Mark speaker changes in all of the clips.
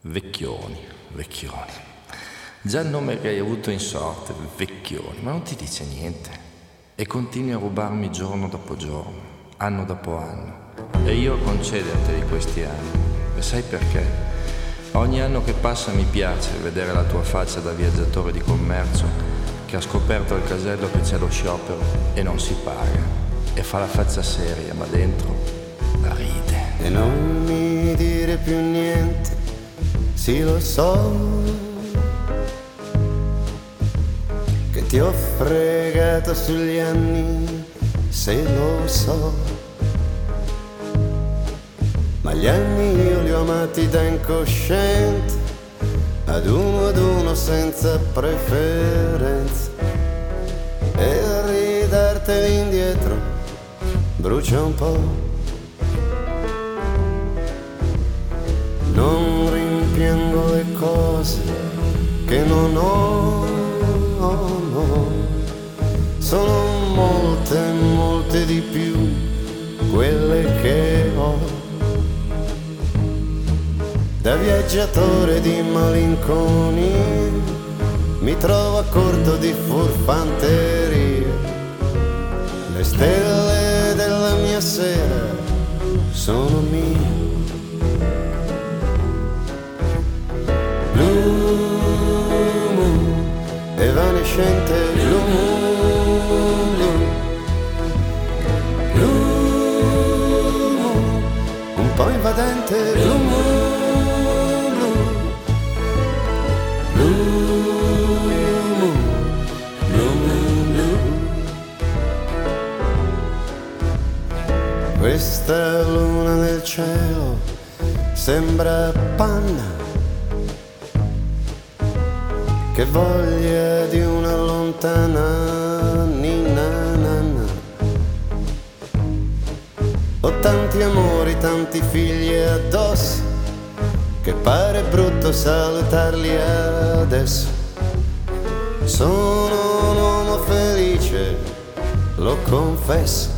Speaker 1: Vecchioni, vecchioni. Già il nome che hai avuto in sorte, Vecchioni, ma non ti dice niente. E continui a rubarmi giorno dopo giorno, anno dopo anno. E io a concederti di questi anni. E sai perché? Ogni anno che passa mi piace vedere la tua faccia da viaggiatore di commercio che ha scoperto al casello che c'è lo sciopero e non si paga. E fa la faccia seria, ma dentro la ride.
Speaker 2: E non mi dire più niente, sì lo so, che ti ho fregato sugli anni, se lo so. Ma gli anni io li ho amati da incosciente, ad uno senza preferenze. E ridarteli indietro brucia un po'. Non rimpiango le cose che non ho, no. Sono molte, molte di più quelle che ho. Da viaggiatore di malinconia mi trovo a corto di furfanterie. Le stelle della mia sera sono mie. Blue moon, evanescente blue moon, blue moon, un po' invadente blue moon, blue moon, blue moon, blue. Questa luna nel cielo sembra panna, che voglia di una lontana ninna nanna. Ho tanti amori, tanti figli addosso, che pare brutto salutarli adesso. Sono un uomo felice, lo confesso.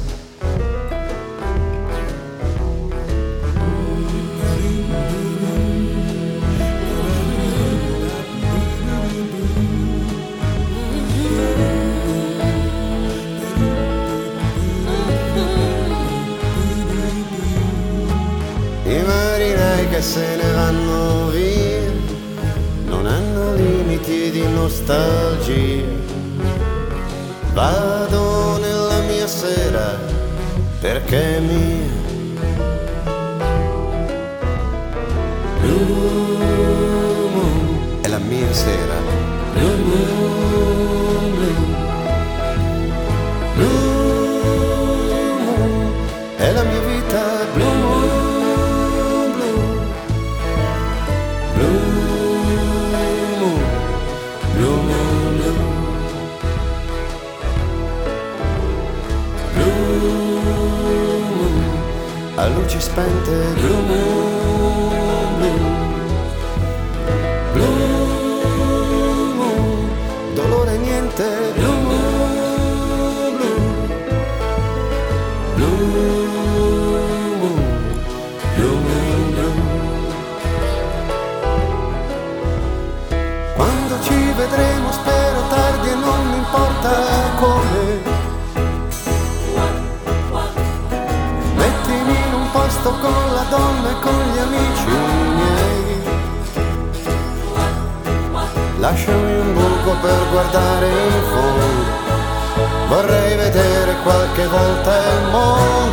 Speaker 2: Che se ne vanno via non hanno limiti di nostalgia. Vado nella mia sera perché è mia. Blue moon è la mia sera. Blue moon, blue moon è la mia vita. Blue moon. A luci spente, blue moon, blue moon, dolore niente, blue moon, blue moon, blue moon. Quando ci vedremo spero tardi e non mi importa come. Con la donna e con gli amici miei, lasciami un buco per guardare in fondo, vorrei vedere qualche volta il mondo.